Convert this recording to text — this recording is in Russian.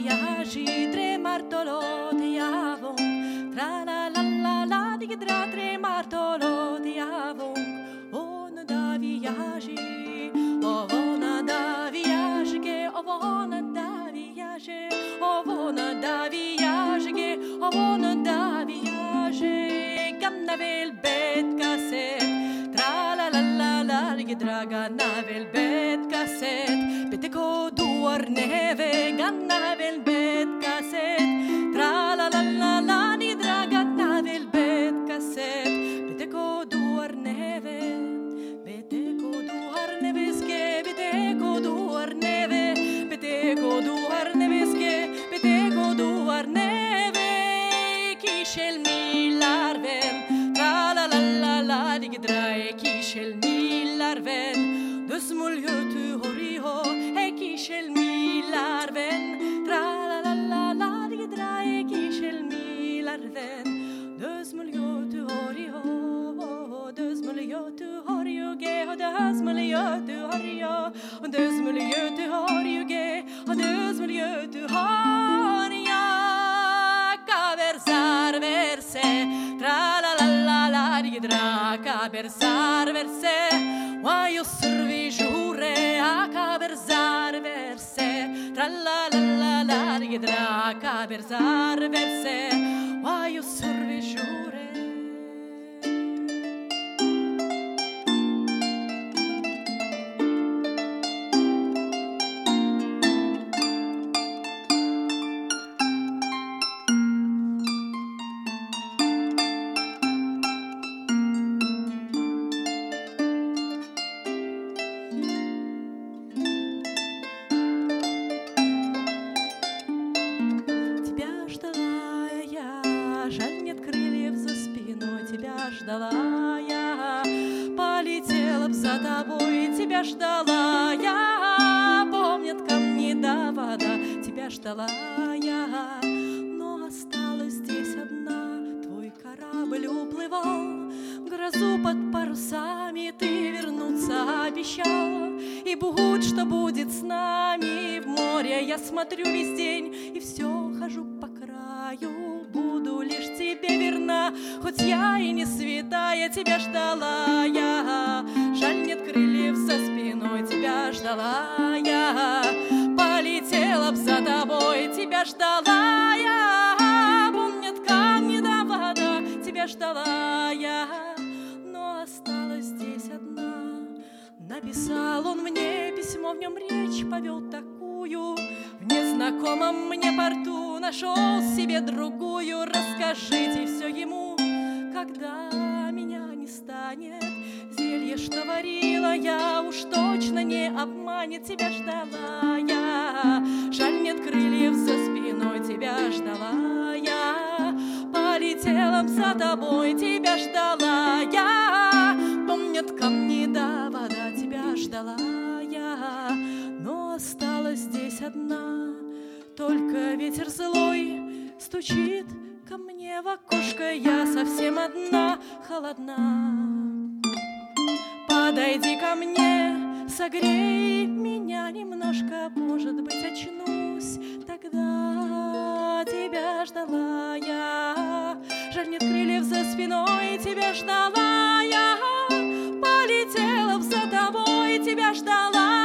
viaggi, tre martolotti avon, tra la la la la di tra tre martolotti avon, on da viaggi, ovona da viaggi, che ovona da viaggi, ovona da viaggi, che ovona da viaggi, gannavel bet cassette, tra la la la la di draga navel bet cassette, beteko duar neve gannavel bet cassette, tra la la la la di draga navel bet cassette, beteko duar neve, beteko duar neveske, beteko duar neve, beteko duar neveske, beteko duar neve, kishel milarven, tra la la la la di drae kishel milarven, de smuljötu horiho, e kishel milarven, tra la la la la di drae kishel milarven, de smuljötu horiho, de smuljötu horiho ge, de smuljötu horiho, de smuljötu horiho ge, de smuljötu horiho, kaversar verse, tra la la la la di dra, kaversar verse, wa io servi giure a kaversar verse, tra la la la la di dra, kaversar verse, wa io servi giure. Жаль, нет крыльев за спиной, тебя ждала я, полетела б за тобой, тебя ждала я, помнят камни да вода, тебя ждала я, но осталась здесь одна, твой корабль уплывал, грозу под парусами ты вернуться обещал, и будь что будет с нами в море, я смотрю весь день и все хожу по краю, буду лишь тебе верна, хоть я и не святая, тебя ждала я, жаль, нет крыльев за спиной, тебя ждала я, полетела б за тобой, тебя ждала я, помнят камни да вода, тебя ждала я, но осталась здесь одна. Написал он мне письмо, в нем речь повел такую, в незнакомом мне порту нашел себе другую. Расскажите все ему, когда меня не станет, зелье, что варила я, уж точно не обманет, тебя ждала я, жаль, нет крыльев за спиной, тебя ждала я, полетела б за тобой, тебя ждала я, помнят камни да вода, тебя ждала я, но осталась здесь одна, только ветер злой стучит ко мне в окошко, я совсем одна, холодна. Подойди ко мне, согрей меня немножко, может быть, очнусь, тогда тебя ждала я, жаль, нет крыльев за спиной, тебя ждала я, полетела б за тобой, тебя ждала